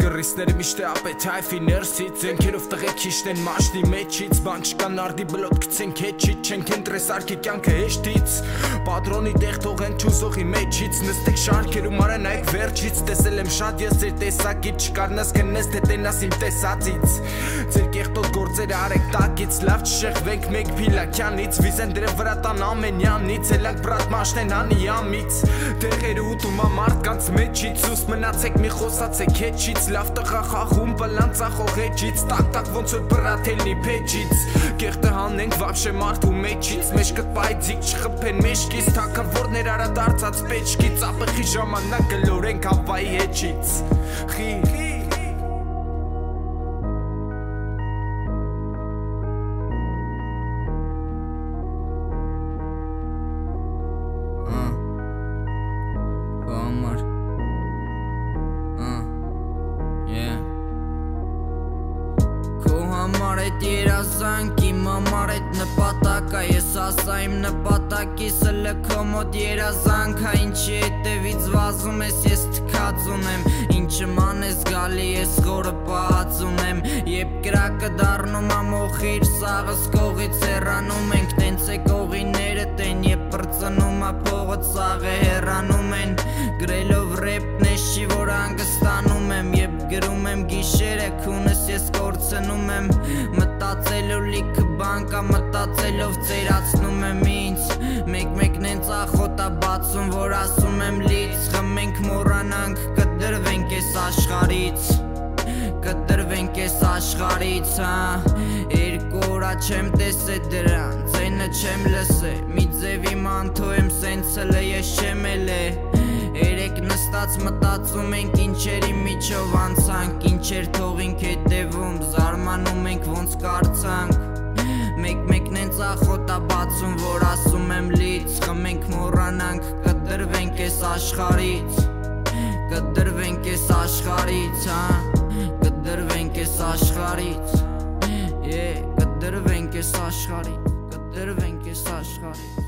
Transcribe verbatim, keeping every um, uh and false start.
Կռիսները միշտ է ապեթայֆի ներսից Ենքերով տղեքիշն են մաշնի մեջից Բան չկան արդի բլոտ կցեն քեչից Չենք ենտրես արկի կյանքը հեշտից Պատրոնի տեղ թողեն չուզողի մեջից Նստեք շարքերում արեն այք վերջից Տեսել եմ շատ ես ձեր տեսակից Չկարնաս կնես թե տենաս իմ տեսածից Ձեր կեղտոտ գործերը արեք տակից Լավ չշեղվենք մեկ փիլակյանից Վիզեն դրը վրա տան ամենյանից Էլանք բրատ մաշնեն անի ամից Տեղերը ուտում ամարդկանց մեջից Ուստ մնացեք մի խոսացեք հեչից Լավ տղա խախում պլան ծախողեջից Տակ-տակ ոնց որ բրատելնի փեջից Կեղտը հանենք վաբշե մարդու մեջից Մեջ կտպայձիկ չխպեն մեջքից Թակավորներ արադարձած պեջքից Ապխի ժամանակ գլորենք հավայի հեջից Խի Համար այդ երազանք, իմ համար այդ նպատակա Ես ասա իմ նպատակիս ըլը քո մոտ երազանքա Ինչի հետևից վազում ես, ես թքած ունեմ Ինչը մանես գալի, ես խորը պահած ունեմ Եբ կրակը դառնում ամոխիր, սաղս կողից հեռանում ենք Տենց է կողիները տեն, եբ պրծնում ա փողը ծաղ է հեռանում են Գրելով ռեպն ես չի, որ անգստանում եմ Եբ գրում եմ գիշերը, քունս ես կորցնում եմ Մտածելով լիքը բան կա, մտածելով ծերացնում եմ ինձ Մեկ-մեկն են ծախոտա բացում, որ ասում եմ լից Խմենք մորանանք, կդրվենք ես աշխարից Կդրվենք ես աշխարից, հա Երկու օրա չեմ տեսե դրան, ձենը չեմ լսե Մի ձևի մանթո եմ սենցը լը, ես չեմ էլե Երեք նստած մտածում ենք ինչերի միջով անցանք Ինչեր թողինք հետևում, զարմանում ենք ոնց կարծանք Մեկ-մեկն են ծախոտա բացում, որ ասում եմ լից Խմենք մորանանք, կդրվենք ես աշխարից Կդրվենք ես աշխարից, հա Կդրվենք ես աշխարից Կդրվենք ես աշխարից Կդրվենք ես աշխարից